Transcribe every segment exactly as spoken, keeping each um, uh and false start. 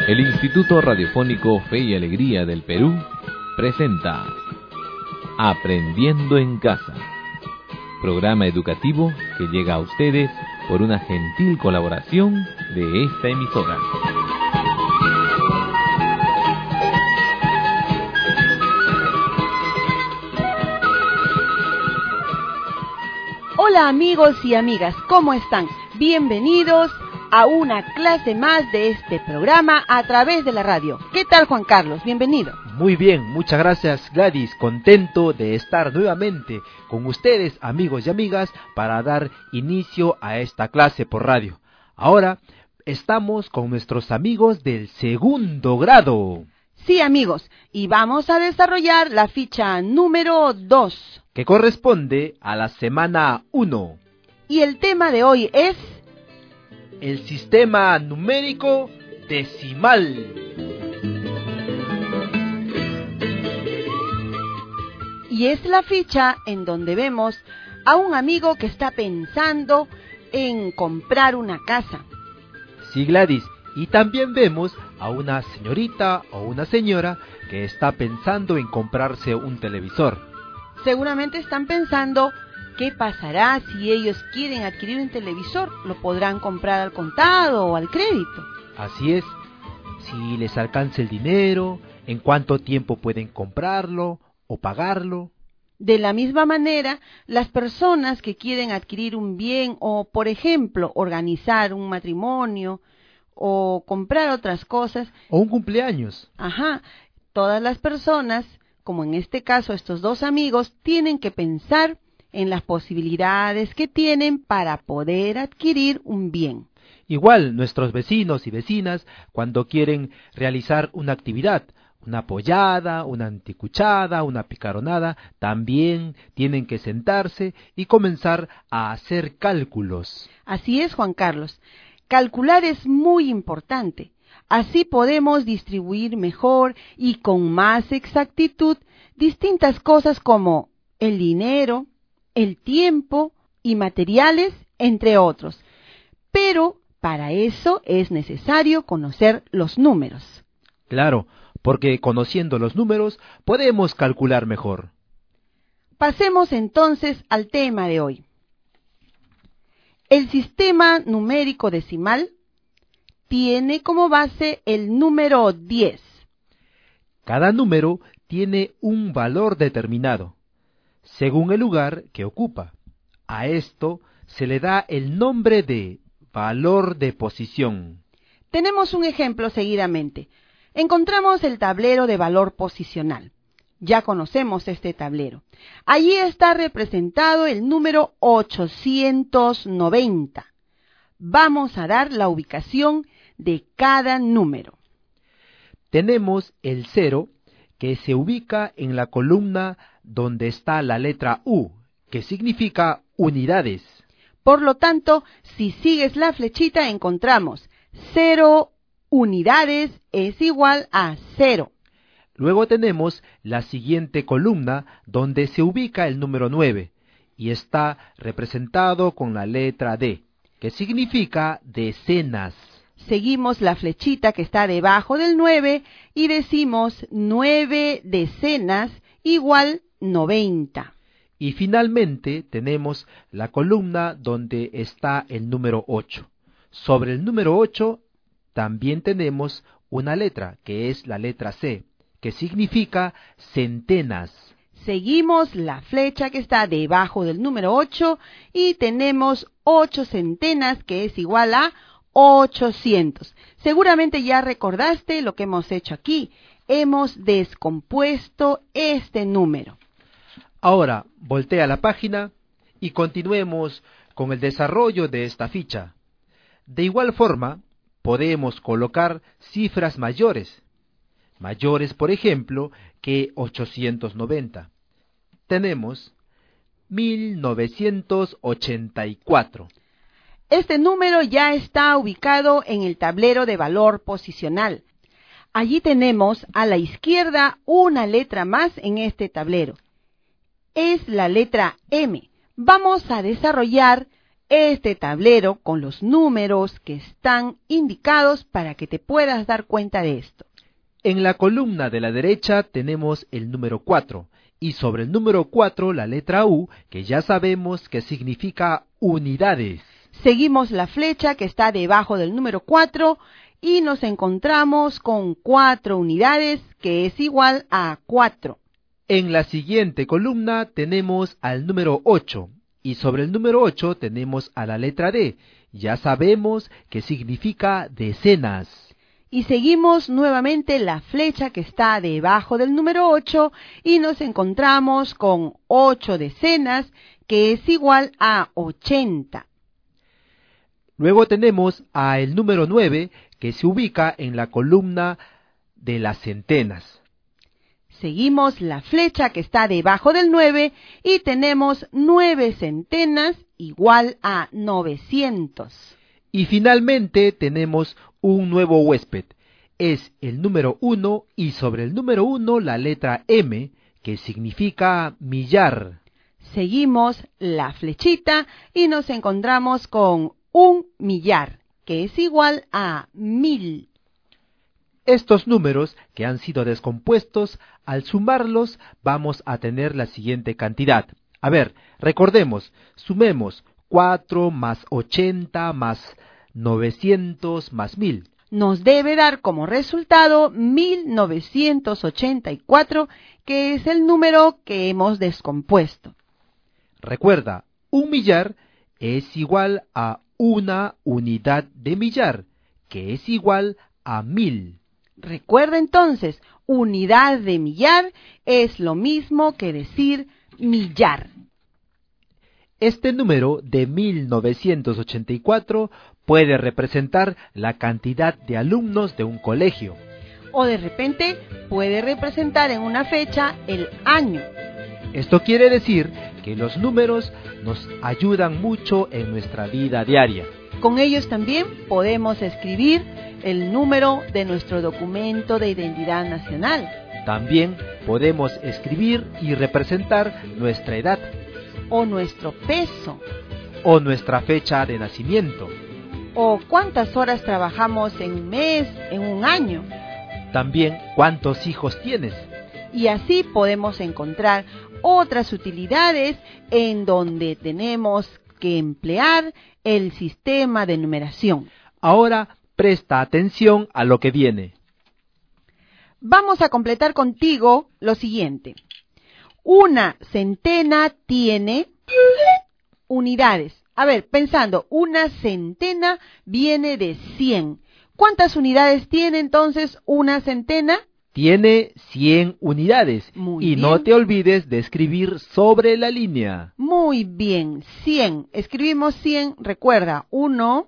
El Instituto Radiofónico Fe y Alegría del Perú presenta Aprendiendo en Casa, programa educativo que llega a ustedes por una gentil colaboración de esta emisora. Hola amigos y amigas, ¿cómo están? Bienvenidos a una clase más de este programa a través de la radio. ¿Qué tal, Juan Carlos? Bienvenido. Muy bien, muchas gracias, Gladys. Contento de estar nuevamente con ustedes, amigos y amigas, para dar inicio a esta clase por radio. Ahora estamos con nuestros amigos del segundo grado. Sí, amigos, y vamos a desarrollar la ficha número dos, que corresponde a la semana uno. Y el tema de hoy es el sistema numérico decimal. Y es la ficha en donde vemos a un amigo que está pensando en comprar una casa. Sí, Gladys, y también vemos a una señorita o una señora que está pensando en comprarse un televisor. Seguramente están pensando qué pasará si ellos quieren adquirir un televisor. ¿Lo podrán comprar al contado o al crédito? Así es, si les alcanza el dinero, en cuánto tiempo pueden comprarlo o pagarlo. De la misma manera, las personas que quieren adquirir un bien o, por ejemplo, organizar un matrimonio o comprar otras cosas. O un cumpleaños. Ajá, todas las personas, como en este caso estos dos amigos, tienen que pensar en las posibilidades que tienen para poder adquirir un bien. Igual nuestros vecinos y vecinas, cuando quieren realizar una actividad, una pollada, una anticuchada, una picaronada, también tienen que sentarse y comenzar a hacer cálculos. Así es, Juan Carlos. Calcular es muy importante. Así podemos distribuir mejor y con más exactitud distintas cosas como el dinero, el tiempo y materiales, entre otros. Pero para eso es necesario conocer los números. Claro, porque conociendo los números podemos calcular mejor. Pasemos entonces al tema de hoy. El sistema numérico decimal tiene como base el número diez. Cada número tiene un valor determinado, según el lugar que ocupa. A esto se le da el nombre de valor de posición. Tenemos un ejemplo seguidamente. Encontramos el tablero de valor posicional. Ya conocemos este tablero. Allí está representado el número ochocientos noventa. Vamos a dar la ubicación de cada número. Tenemos el cero, que se ubica en la columna donde está la letra U, que significa unidades. Por lo tanto, si sigues la flechita encontramos cero unidades es igual a cero. Luego tenemos la siguiente columna donde se ubica el número nueve y está representado con la letra D, que significa decenas. Seguimos la flechita que está debajo del nueve y decimos nueve decenas igual noventa. Y finalmente tenemos la columna donde está el número ocho. Sobre el número ocho también tenemos una letra, que es la letra C, que significa centenas. Seguimos la flecha que está debajo del número ocho y tenemos ocho centenas, que es igual a ochocientos. Seguramente ya recordaste lo que hemos hecho aquí. Hemos descompuesto este número. Ahora, voltea la página y continuemos con el desarrollo de esta ficha. De igual forma, podemos colocar cifras mayores. Mayores, por ejemplo, que ochocientos noventa. Tenemos mil novecientos ochenta y cuatro. Este número ya está ubicado en el tablero de valor posicional. Allí tenemos a la izquierda una letra más en este tablero. Es la letra M. Vamos a desarrollar este tablero con los números que están indicados para que te puedas dar cuenta de esto. En la columna de la derecha tenemos el número cuatro y sobre el número cuatro la letra U, que ya sabemos que significa unidades. Seguimos la flecha que está debajo del número cuatro y nos encontramos con cuatro unidades, que es igual a cuatro. En la siguiente columna tenemos al número ocho y sobre el número ocho tenemos a la letra D. Ya sabemos que significa decenas. Y seguimos nuevamente la flecha que está debajo del número ocho y nos encontramos con ocho decenas, que es igual a ochenta. Luego tenemos a el número nueve, que se ubica en la columna de las centenas. Seguimos la flecha que está debajo del nueve y tenemos nueve centenas igual a novecientos. Y finalmente tenemos un nuevo huésped. Es el número uno y sobre el número uno la letra M, que significa millar. Seguimos la flechita y nos encontramos con un millar, que es igual a mil. Estos números que han sido descompuestos, al sumarlos vamos a tener la siguiente cantidad. A ver, recordemos, sumemos cuatro más ochenta más novecientos más mil. Nos debe dar como resultado mil novecientos ochenta y cuatro, que es el número que hemos descompuesto. Recuerda, un millar es igual a una unidad de millar, que es igual a mil. Recuerda entonces, unidad de millar es lo mismo que decir millar. Este número de mil novecientos ochenta y cuatro puede representar la cantidad de alumnos de un colegio. O de repente puede representar en una fecha el año. Esto quiere decir que los números nos ayudan mucho en nuestra vida diaria. Con ellos también podemos escribir el número de nuestro documento de identidad nacional. También podemos escribir y representar nuestra edad. O nuestro peso. O nuestra fecha de nacimiento. O cuántas horas trabajamos en un mes, en un año. También cuántos hijos tienes. Y así podemos encontrar otras utilidades en donde tenemos que emplear el sistema de numeración. Ahora presta atención a lo que viene. Vamos a completar contigo lo siguiente. Una centena tiene unidades. A ver, pensando, una centena viene de cien. ¿Cuántas unidades tiene entonces una centena? Tiene cien unidades. Muy y bien. No te olvides de escribir sobre la línea. Muy bien, cien. Escribimos cien, recuerda, uno,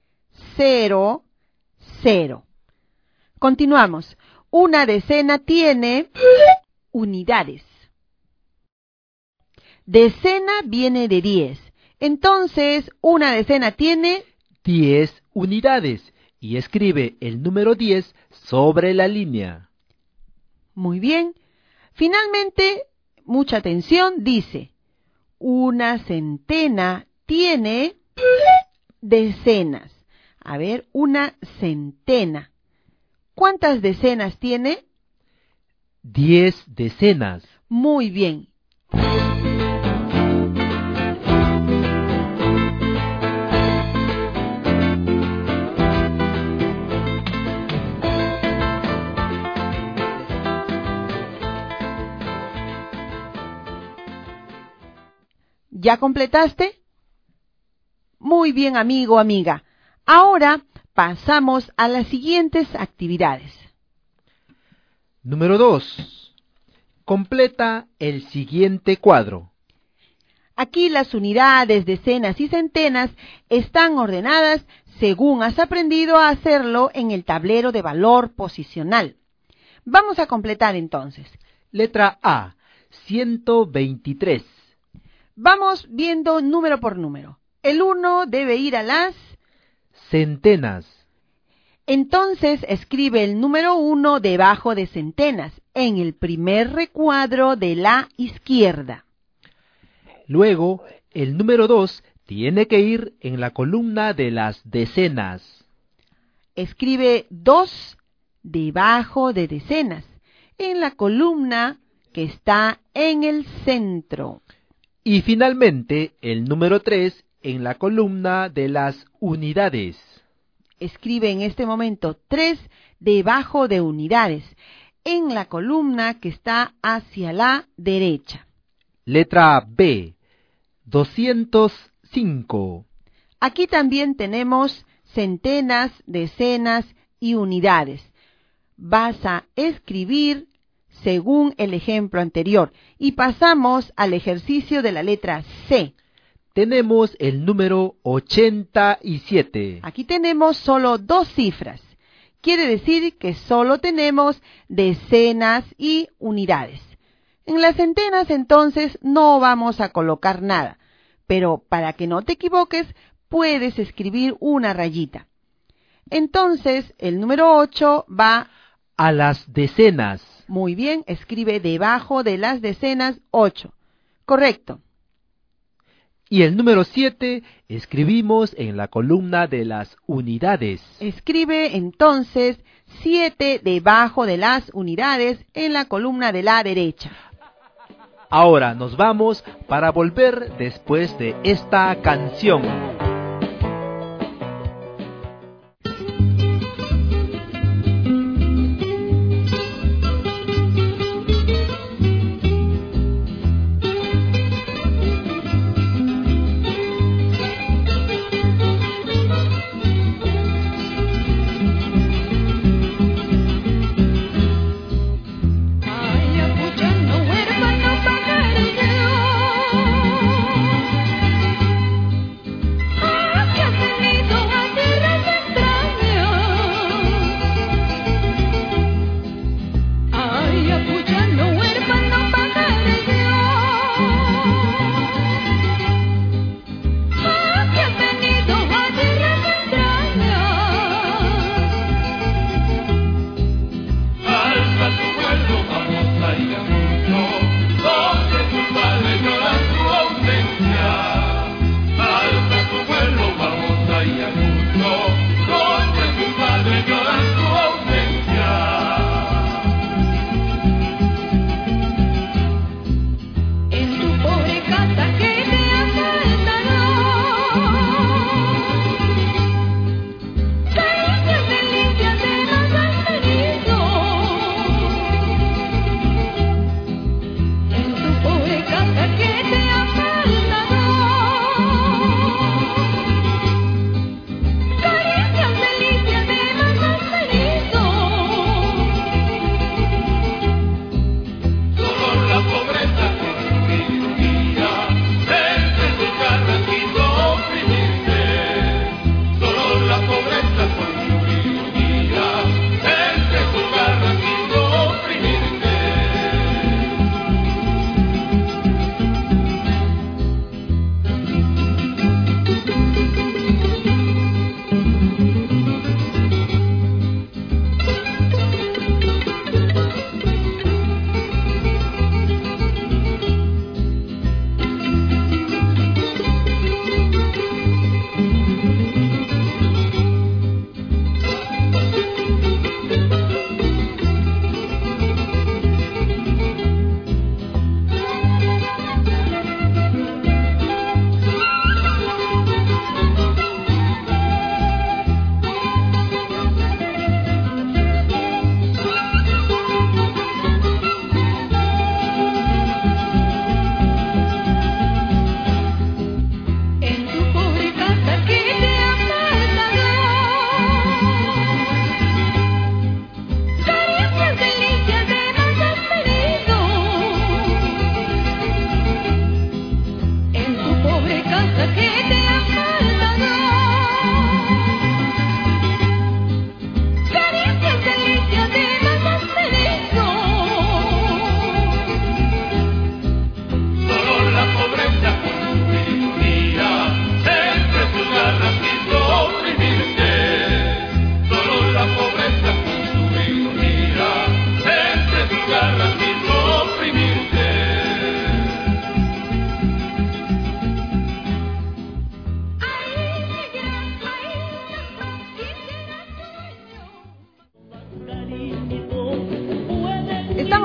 cero, cero. Continuamos. Una decena tiene unidades. Decena viene de diez. Entonces, una decena tiene diez unidades. Y escribe el número diez sobre la línea. Muy bien. Finalmente, mucha atención, dice, una centena tiene decenas. A ver, una centena. ¿Cuántas decenas tiene? Diez decenas. Muy bien. ¿Ya completaste? Muy bien, amigo, amiga. Ahora pasamos a las siguientes actividades. Número dos. Completa el siguiente cuadro. Aquí las unidades, decenas y centenas están ordenadas según has aprendido a hacerlo en el tablero de valor posicional. Vamos a completar entonces. Letra A, ciento veintitrés. Vamos viendo número por número. El uno debe ir a las centenas. Entonces escribe el número uno debajo de centenas, en el primer recuadro de la izquierda. Luego, el número dos tiene que ir en la columna de las decenas. Escribe dos debajo de decenas, en la columna que está en el centro. Y finalmente, el número tres en la columna de las unidades. Escribe en este momento tres debajo de unidades, en la columna que está hacia la derecha. Letra B, doscientos cinco. Aquí también tenemos centenas, decenas y unidades. Vas a escribir según el ejemplo anterior y pasamos al ejercicio de la letra C. Tenemos el número ochenta y siete. Aquí tenemos solo dos cifras. Quiere decir que solo tenemos decenas y unidades. En las centenas entonces no vamos a colocar nada, pero para que no te equivoques puedes escribir una rayita. Entonces el número ocho va a las decenas. Muy bien, escribe debajo de las decenas ocho. Correcto. Y el número siete escribimos en la columna de las unidades. Escribe entonces siete debajo de las unidades en la columna de la derecha. Ahora nos vamos para volver después de esta canción.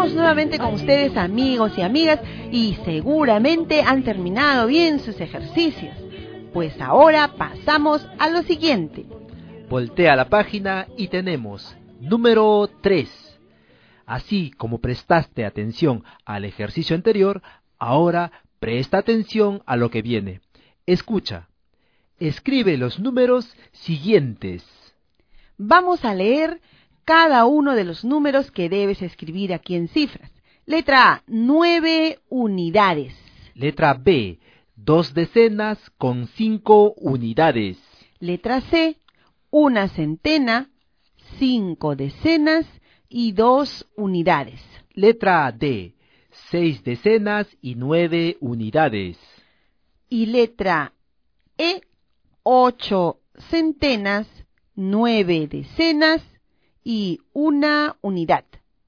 estamos nuevamente con ustedes, amigos y amigas, y seguramente han terminado bien sus ejercicios. Pues ahora pasamos a lo siguiente. Voltea la página y tenemos número tres. Así como prestaste atención al ejercicio anterior, ahora presta atención a lo que viene. Escucha. Escribe los números siguientes. Vamos a leer cada uno de los números que debes escribir aquí en cifras. Letra A, nueve unidades. Letra B, dos decenas con cinco unidades. Letra C, una centena, cinco decenas y dos unidades. Letra D, seis decenas y nueve unidades. Y letra E, ocho centenas, nueve decenas y una unidad.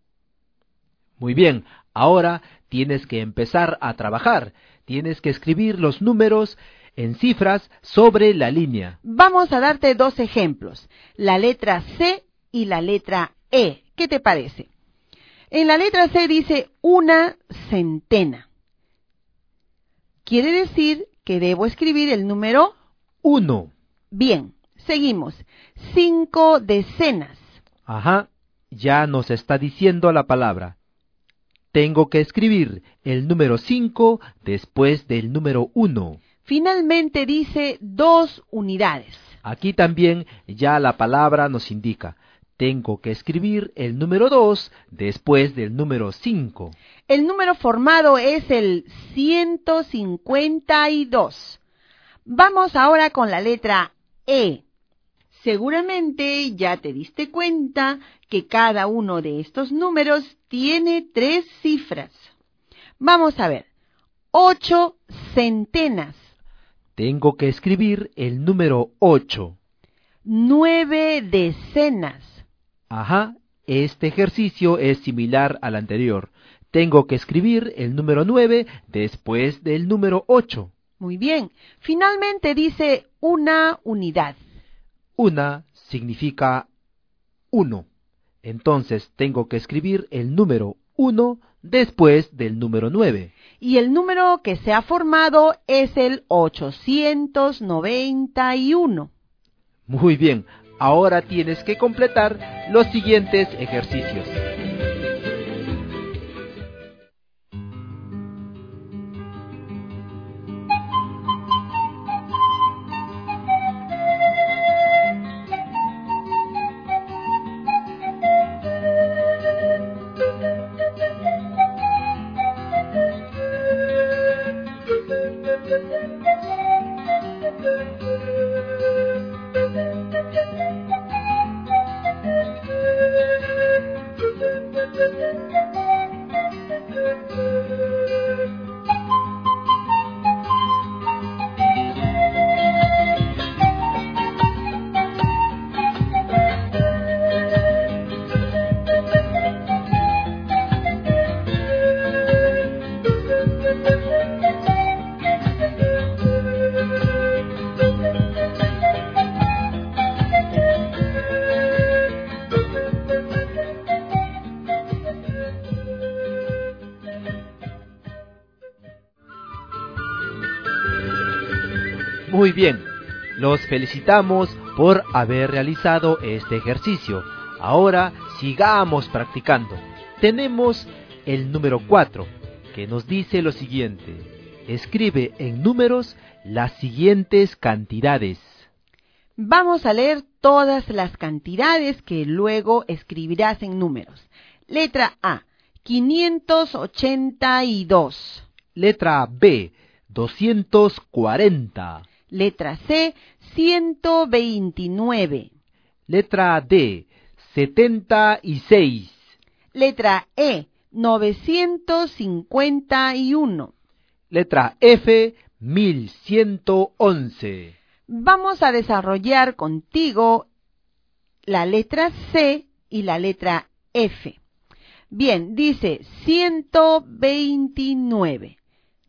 Muy bien, ahora tienes que empezar a trabajar. Tienes que escribir los números en cifras sobre la línea. Vamos a darte dos ejemplos, la letra C y la letra E. ¿Qué te parece? En la letra C dice una centena. Quiere decir que debo escribir el número uno. Bien, seguimos. Cinco decenas. Ajá, ya nos está diciendo la palabra. Tengo que escribir el número cinco después del número uno. Finalmente dice dos unidades. Aquí también ya la palabra nos indica. Tengo que escribir el número dos después del número cinco. El número formado es el ciento cincuenta y dos. Vamos ahora con la letra E. Seguramente ya te diste cuenta que cada uno de estos números tiene tres cifras. Vamos a ver. Ocho centenas. Tengo que escribir el número ocho. Nueve decenas. Ajá, este ejercicio es similar al anterior. Tengo que escribir el número nueve después del número ocho. Muy bien. Finalmente dice una unidad. Una significa uno. Entonces tengo que escribir el número uno después del número nueve. Y el número que se ha formado es el ochocientos noventa y uno. Muy bien, ahora tienes que completar los siguientes ejercicios. Muy bien, los felicitamos por haber realizado este ejercicio. Ahora sigamos practicando. Tenemos el número cuatro, que nos dice lo siguiente. Escribe en números las siguientes cantidades. Vamos a leer todas las cantidades que luego escribirás en números. Letra A, quinientos ochenta y dos. Letra B, doscientos cuarenta. Letra C, ciento veintinueve. Letra D, setenta y seis. Letra E, novecientos cincuenta y uno. Letra F, mil ciento once. Vamos a desarrollar contigo la letra C y la letra F. Bien, dice ciento veintinueve.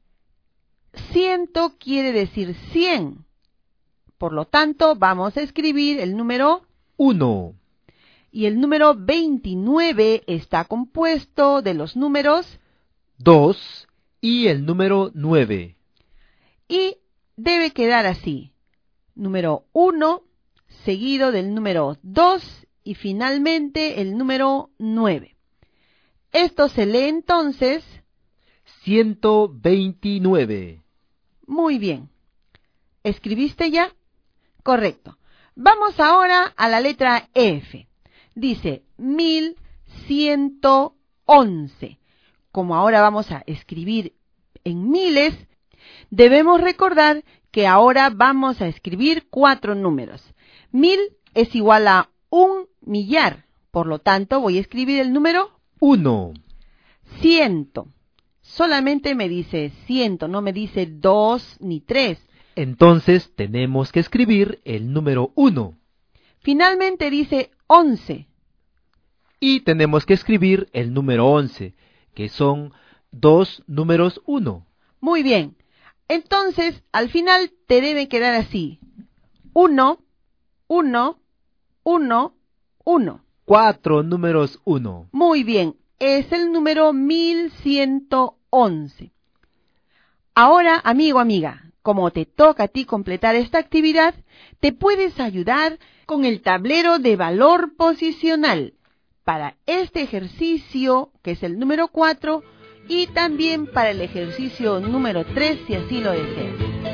Ciento quiere decir cien. Por lo tanto, vamos a escribir el número uno. Y el número veintinueve está compuesto de los números dos y el número nueve. Y debe quedar así. Número uno, seguido del número dos y finalmente el número nueve. Esto se lee entonces ciento veintinueve. Muy bien. ¿Escribiste ya? Correcto. Vamos ahora a la letra F. Dice mil ciento once. Como ahora vamos a escribir en miles, debemos recordar que ahora vamos a escribir cuatro números. Mil es igual a un millar. Por lo tanto, voy a escribir el número uno. Ciento. Solamente me dice ciento, no me dice dos ni tres. Entonces tenemos que escribir el número uno. Finalmente dice once. Y tenemos que escribir el número once, que son dos números uno. Muy bien. Entonces, al final te debe quedar así. Uno, uno, uno, uno. Cuatro números uno. Muy bien. Es el número mil ciento once. Ahora, amigo, amiga, como te toca a ti completar esta actividad, te puedes ayudar con el tablero de valor posicional para este ejercicio, que es el número cuatro, y también para el ejercicio número tres, si así lo deseas.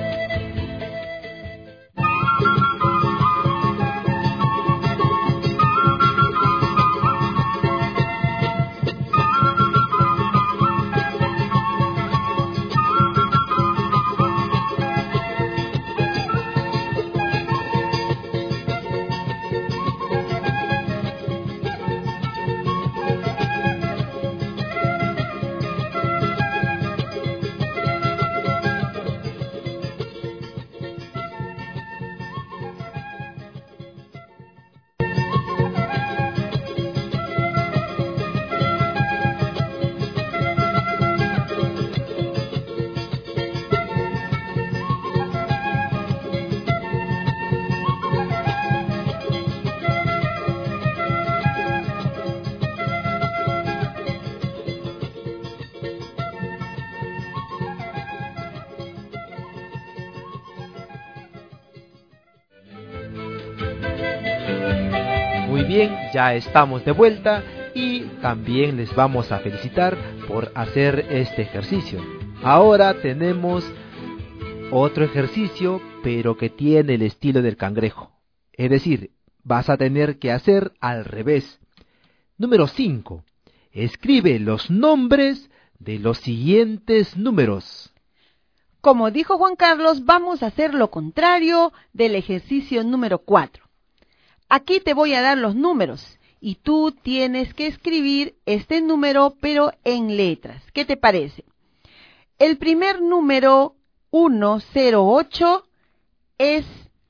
Muy bien, ya estamos de vuelta y también les vamos a felicitar por hacer este ejercicio. Ahora tenemos otro ejercicio, pero que tiene el estilo del cangrejo. Es decir, vas a tener que hacer al revés. Número cinco. Escribe los nombres de los siguientes números. Como dijo Juan Carlos, vamos a hacer lo contrario del ejercicio número cuatro. Aquí te voy a dar los números y tú tienes que escribir este número pero en letras. ¿Qué te parece? El primer número ciento ocho es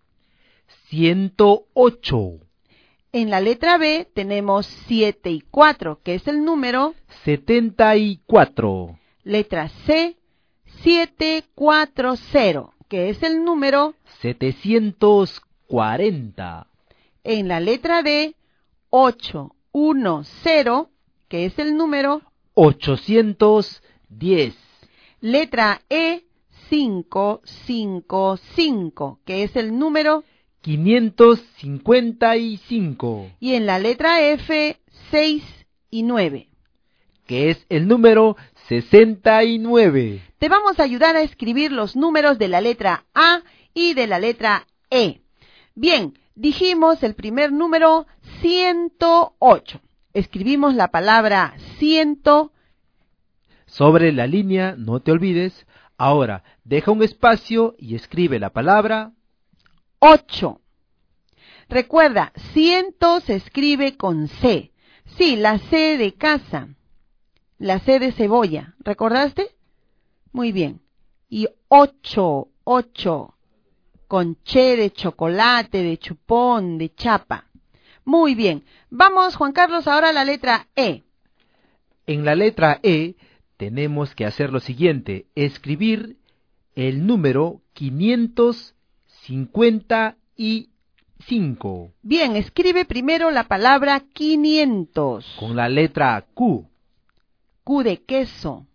ciento ocho. En la letra B tenemos siete y cuatro, que es el número setenta y cuatro. Letra C, setecientos cuarenta, que es el número setecientos cuarenta. En la letra D, ochocientos diez, que es el número ochocientos diez. Letra E, quinientos cincuenta y cinco, que es el número quinientos cincuenta y cinco. Y en la letra F, seis y nueve, que es el número sesenta y nueve. Te vamos a ayudar a escribir los números de la letra A y de la letra E. Bien, dijimos el primer número ciento ocho. Escribimos la palabra ciento. Sobre la línea, no te olvides. Ahora, deja un espacio y escribe la palabra ocho. Recuerda, ciento se escribe con C. Sí, la C de casa. La C de cebolla. ¿Recordaste? Muy bien. Y ocho, ocho. Con che de chocolate, de chupón, de chapa. Muy bien. Vamos, Juan Carlos, ahora a la letra E. En la letra E tenemos que hacer lo siguiente. Escribir el número quinientos cincuenta y cinco. Bien, escribe primero la palabra quinientos. Con la letra Q. Q de queso.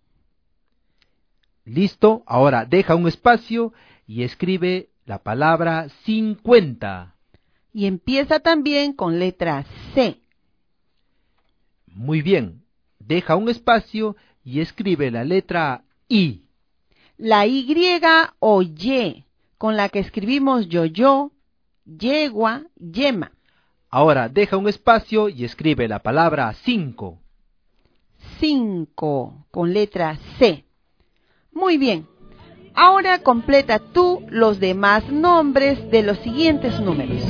Listo, ahora deja un espacio y escribe la palabra cincuenta. Y empieza también con letra C. Muy bien, deja un espacio y escribe la letra I. La Y o Y, con la que escribimos yo-yo, yegua, yema. Ahora deja un espacio y escribe la palabra cinco. Cinco, con letra C. Muy bien. Ahora completa tú los demás nombres de los siguientes números.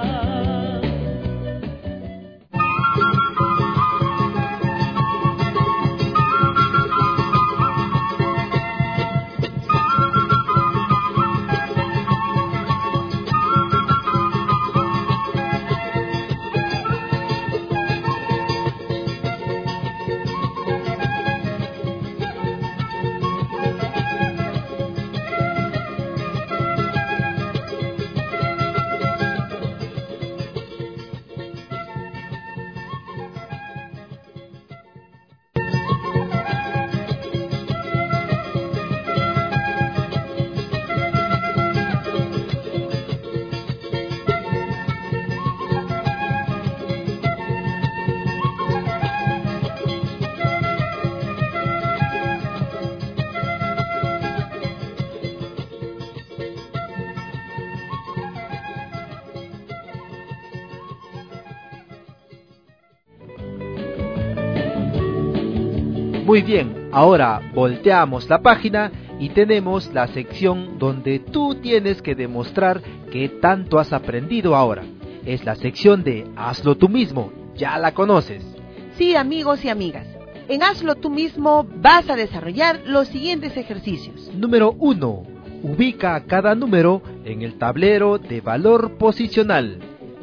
Muy bien, ahora volteamos la página y tenemos la sección donde tú tienes que demostrar qué tanto has aprendido ahora. Es la sección de Hazlo tú mismo, ya la conoces. Sí, amigos y amigas, en Hazlo tú mismo vas a desarrollar los siguientes ejercicios. Número uno. Ubica cada número en el tablero de valor posicional.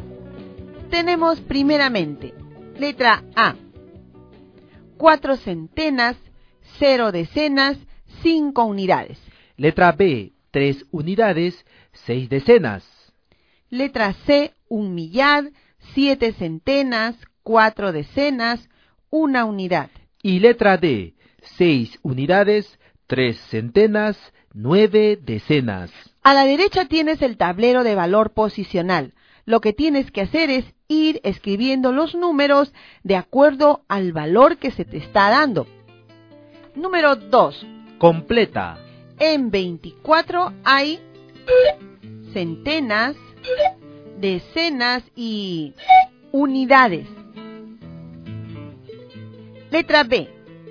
Tenemos primeramente, letra A, cuatro centenas, cero decenas, cinco unidades. Letra B, tres unidades, seis decenas. Letra C, un millar, siete centenas, cuatro decenas, una unidad. Y letra D, seis unidades, tres centenas, nueve decenas. A la derecha tienes el tablero de valor posicional. Lo que tienes que hacer es ir escribiendo los números de acuerdo al valor que se te está dando. Número dos. Completa. En veinticuatro hay centenas, decenas y unidades. Letra B.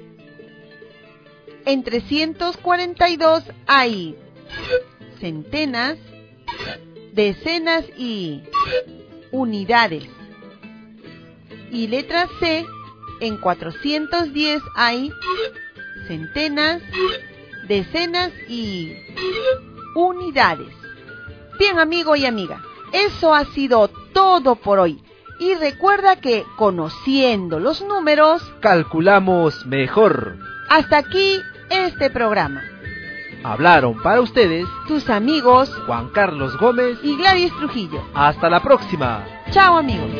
En trescientos cuarenta y dos hay centenas, decenas y unidades. Y letra C, en cuatrocientos diez hay centenas, decenas y unidades. Bien, amigo y amiga, eso ha sido todo por hoy. Y recuerda que conociendo los números, calculamos mejor. Hasta aquí este programa. Hablaron para ustedes tus amigos Juan Carlos Gómez y Gladys Trujillo. Hasta la próxima. Chao, amigos.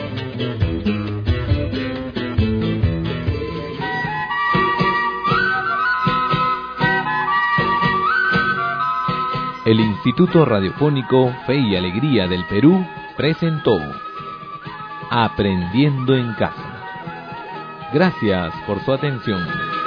El Instituto Radiofónico Fe y Alegría del Perú presentó Aprendiendo en Casa. Gracias por su atención.